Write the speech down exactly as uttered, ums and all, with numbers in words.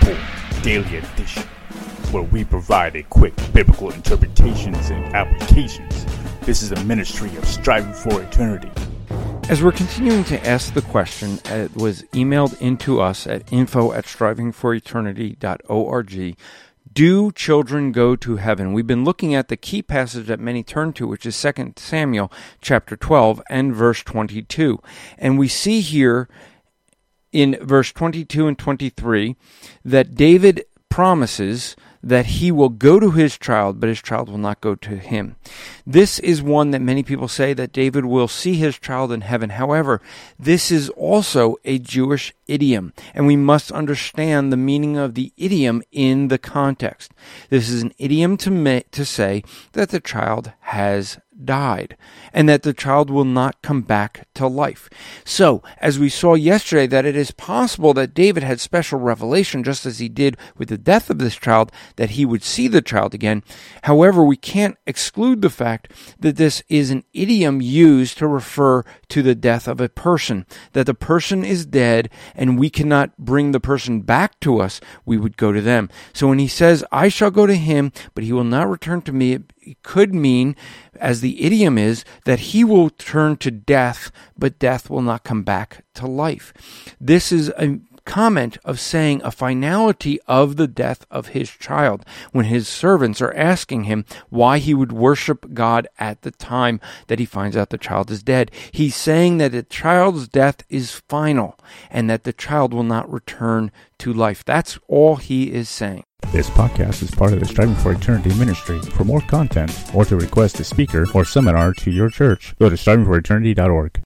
Report Daily Edition, where we provide a quick biblical interpretations and applications. This is a ministry of Striving for Eternity. As we're continuing to ask the question, it was emailed into us at info at striving for eternity dot org. Do children go to heaven? We've been looking at the key passage that many turn to, which is Second Samuel chapter twelve and verse twenty-two. And we see here in verse twenty-two and twenty-three that David promises that he will go to his child, but his child will not go to him. This is one that many people say that David will see his child in heaven. However, this is also a Jewish idiom, and we must understand the meaning of the idiom in the context. This is an idiom to ma- to say that the child has died, and that the child will not come back to life. So, as we saw yesterday, that it is possible that David had special revelation, just as he did with the death of this child, that he would see the child again. However, we can't exclude the fact that this is an idiom used to refer to the death of a person, that the person is dead and we cannot bring the person back to us, we would go to them. So when he says, I shall go to him, but he will not return to me, it could mean, as the idiom is, that he will turn to death, but death will not come back to life. This is a comment of saying a finality of the death of his child, when his servants are asking him why he would worship God at the time that he finds out the child is dead. He's saying that the child's death is final, and that the child will not return to life. That's all he is saying. This podcast is part of the Striving for Eternity ministry. For more content, or to request a speaker or seminar to your church, go to striving for eternity dot org.